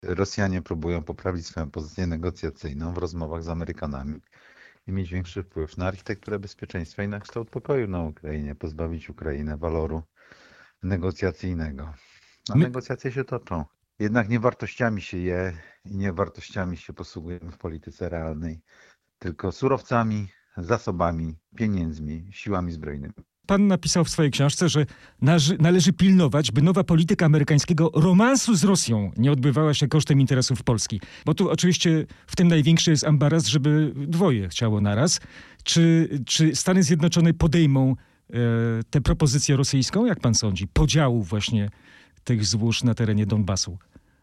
Rosjanie próbują poprawić swoją pozycję negocjacyjną w rozmowach z Amerykanami i mieć większy wpływ na architekturę bezpieczeństwa i na kształt pokoju na Ukrainie, pozbawić Ukrainę waloru negocjacyjnego. A My, negocjacje się toczą. Jednak nie wartościami się je i nie wartościami się posługujemy w polityce realnej, tylko surowcami, zasobami, pieniędzmi, siłami zbrojnymi. pan napisał w swojej książce, że należy pilnować, by nowa polityka amerykańskiego romansu z Rosją nie odbywała się kosztem interesów Polski. Bo tu oczywiście w tym największy jest ambaras, żeby dwoje chciało naraz. Czy Stany Zjednoczone podejmą tę propozycję rosyjską, jak pan sądzi, podziału właśnie tych złóż na terenie Donbasu?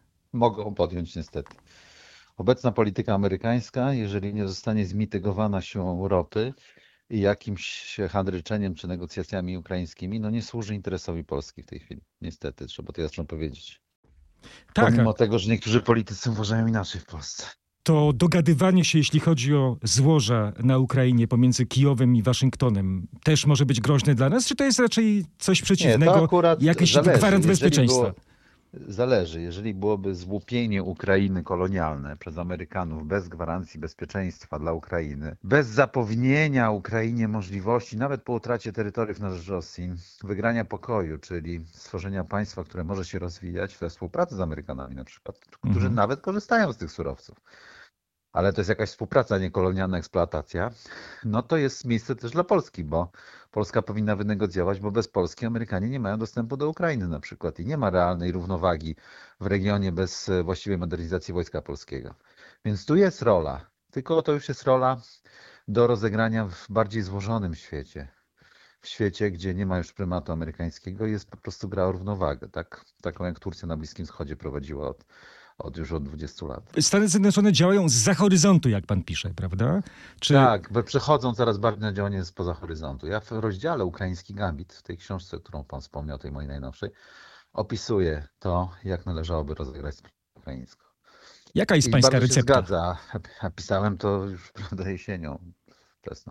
Mogą podjąć niestety. Obecna polityka amerykańska, jeżeli nie zostanie zmitygowana siłą ropy i jakimś handryczeniem czy negocjacjami ukraińskimi, no nie służy interesowi Polski w tej chwili. Niestety, trzeba to jasno powiedzieć. Tak, Pomimo tego, że niektórzy politycy uważają inaczej w Polsce. to dogadywanie się, jeśli chodzi o złoża na Ukrainie pomiędzy Kijowem i Waszyngtonem, też może być groźne dla nas? Czy to jest raczej coś Nie, przeciwnego, to akurat jakiś zależy. gwarant bezpieczeństwa? Zależy. Jeżeli byłoby złupienie Ukrainy kolonialne przez Amerykanów bez gwarancji bezpieczeństwa dla Ukrainy, bez zapewnienia Ukrainie możliwości, nawet po utracie terytoriów na rzecz Rosji, wygrania pokoju, czyli stworzenia państwa, które może się rozwijać we współpracy z Amerykanami na przykład, którzy nawet korzystają z tych surowców, ale to jest jakaś współpraca, nie kolonialna eksploatacja, no to jest miejsce też dla Polski, bo Polska powinna wynegocjować, bo bez Polski Amerykanie nie mają dostępu do Ukrainy na przykład i nie ma realnej równowagi w regionie bez właściwej modernizacji Wojska Polskiego. Więc tu jest rola, tylko to już jest rola do rozegrania w bardziej złożonym świecie. W świecie, gdzie nie ma już prymatu amerykańskiego, jest po prostu gra o równowagę, tak? Taką jak Turcja na Bliskim Wschodzie prowadziła już od 20 lat. Stany Zjednoczone działają zza horyzontu, jak pan pisze, prawda? Tak, przechodzą coraz bardziej na działanie spoza horyzontu. Ja w rozdziale Ukraiński Gambit, w tej książce, którą pan wspomniał, tej mojej najnowszej, opisuję to, jak należałoby rozegrać sprawę ukraińską. Jaka jest I pańska bardzo się recepta? zgadza. A pisałem to już, prawda, jesienią wczesną.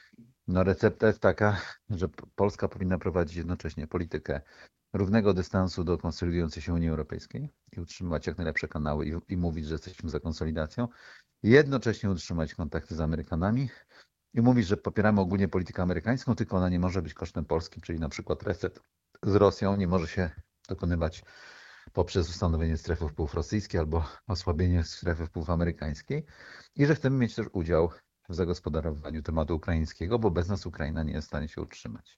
No recepta jest taka, że Polska powinna prowadzić jednocześnie politykę równego dystansu do konsolidującej się Unii Europejskiej i utrzymywać jak najlepsze kanały i mówić, że jesteśmy za konsolidacją. Jednocześnie utrzymać kontakty z Amerykanami i mówić, że popieramy ogólnie politykę amerykańską, tylko ona nie może być kosztem Polski, czyli na przykład reset z Rosją nie może się dokonywać poprzez ustanowienie strefy wpływów rosyjskiej albo osłabienie strefy wpływów amerykańskiej i że chcemy mieć też udział w zagospodarowaniu tematu ukraińskiego, bo bez nas Ukraina nie jest w stanie się utrzymać.